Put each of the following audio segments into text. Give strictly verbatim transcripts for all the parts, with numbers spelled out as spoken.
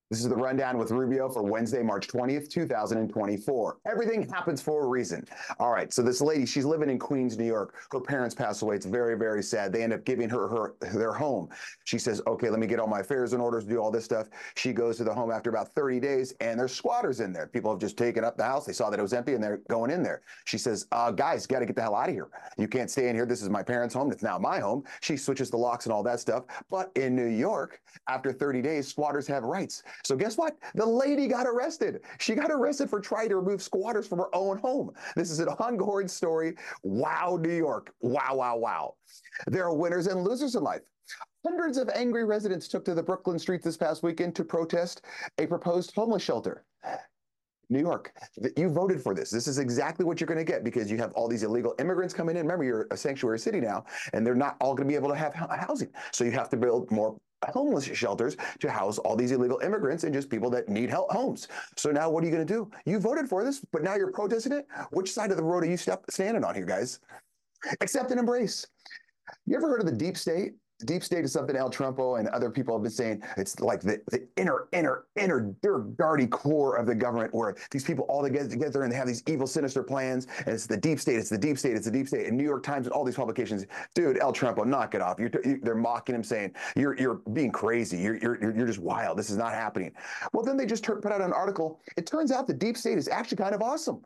This is the rundown with Rubio for Wednesday, March twentieth, two thousand twenty-four. Everything happens for a reason. All right, so this lady, she's living in Queens, New York. Her parents passed away. It's very, very sad. They end up giving her, her their home. She says, okay, let me get all my affairs in order to do all this stuff. She goes to the home after about thirty days, and there's squatters in there. People have just taken up the house. They saw that it was empty, and they're going in there. She says, uh, guys, got to get the hell out of here. You can't stay in here. This is my parents' home. It's now my home. She switches the locks and all that stuff. But in New York, after thirty days, squatters have rights. So guess what? The lady got arrested. She got arrested for trying to remove squatters from her own home. This is an ongoing story. Wow, New York. Wow, wow, wow. There are winners and losers in life. Hundreds of angry residents took to the Brooklyn streets this past weekend to protest a proposed homeless shelter. New York, you voted for this. This is exactly what you're going to get because you have all these illegal immigrants coming in. Remember, you're a sanctuary city now, and they're not all going to be able to have housing. So you have to build more homeless shelters to house all these illegal immigrants and just people that need help homes. So now what are you going to do? You voted for this, but now you're protesting it? Which side of the road are you step, standing on here, guys? Accept and embrace. You ever heard of the deep state? Deep state is something Al Trumpo and other people have been saying. It's like the, the inner, inner, inner, dirty core of the government where these people all get together and they have these evil, sinister plans. And it's the deep state, it's the deep state, it's the deep state. And New York Times and all these publications, dude, Al Trumpo, knock it off. You're, you, they're mocking him, saying you're you're being crazy. You're you're you're just wild. This is not happening. Well, then they just put out an article. It turns out the deep state is actually kind of awesome.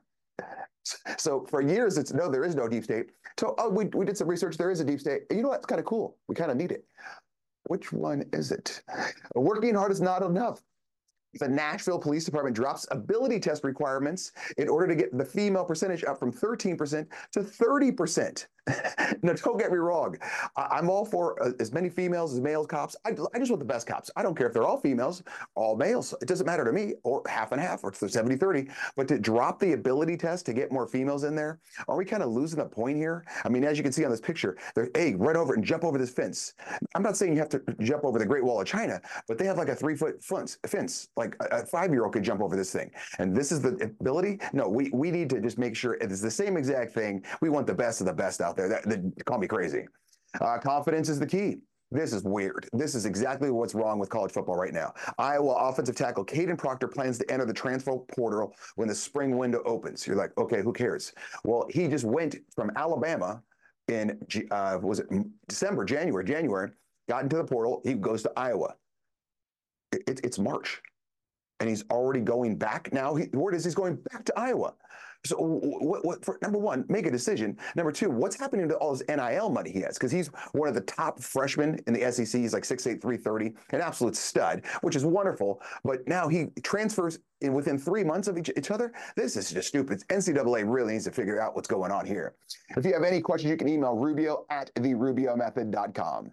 So for years, it's no, there is no deep state. So oh, we, we did some research. There is a deep state. You know what? It's kind of cool. We kind of need it. Which one is it? Working hard is not enough. The Nashville Police Department drops ability test requirements in order to get the female percentage up from thirteen percent to thirty percent. Now, don't get me wrong. I'm all for uh, as many females as male cops. I, I just want the best cops. I don't care if they're all females, all males. It doesn't matter to me, or half and half, or it's seventy thirty. But to drop the ability test to get more females in there, are we kind of losing the point here? I mean, as you can see on this picture, they're, hey, run over and jump over this fence. I'm not saying you have to jump over the Great Wall of China, but they have like a three-foot fence, fence. Like a, a five-year-old could jump over this thing. And this is the ability? No, we, we need to just make sure it's the same exact thing. We want the best of the best out there. That, that call me crazy. Uh, confidence is the key. This is weird. This is exactly what's wrong with college football right now. Iowa offensive tackle Caden Proctor plans to enter the transfer portal when the spring window opens. You're like, okay, who cares? Well, he just went from Alabama in, uh, was it December, January, January, got into the portal. He goes to Iowa. It, it, it's March. And he's already going back now. He, word is he's going back to Iowa. So what, what, for, number one, make a decision. Number two, what's happening to all his N I L money he has? Because he's one of the top freshmen in the S E C. He's like six eight, three thirty, an absolute stud, which is wonderful. But now he transfers in within three months of each, each other. This is just stupid. N C double A really needs to figure out what's going on here. If you have any questions, you can email Rubio at the rubio method dot com.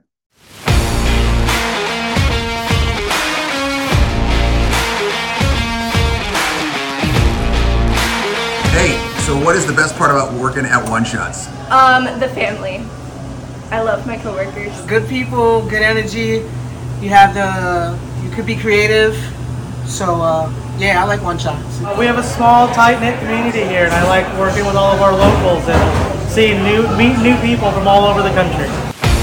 Hey, so what is the best part about working at One Shots? Um, the family. I love my coworkers. Good people, good energy. You have the, you could be creative. So uh, yeah, I like One Shots. Uh, we have a small, tight-knit community here, and I like working with all of our locals and seeing new, meet new people from all over the country.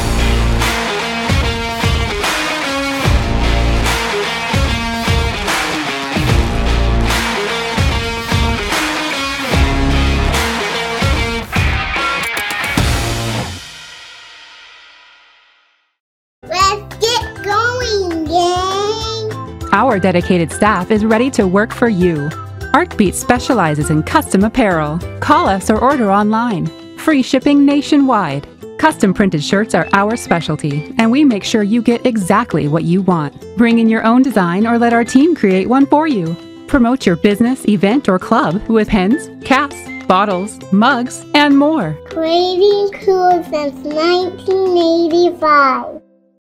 Our dedicated staff is ready to work for you. Artbeat specializes in custom apparel. Call us or order online. Free shipping nationwide. Custom printed shirts are our specialty, and we make sure you get exactly what you want. Bring in your own design or let our team create one for you. Promote your business, event, or club with pens, caps, bottles, mugs, and more. Creating cool since nineteen eighty-five.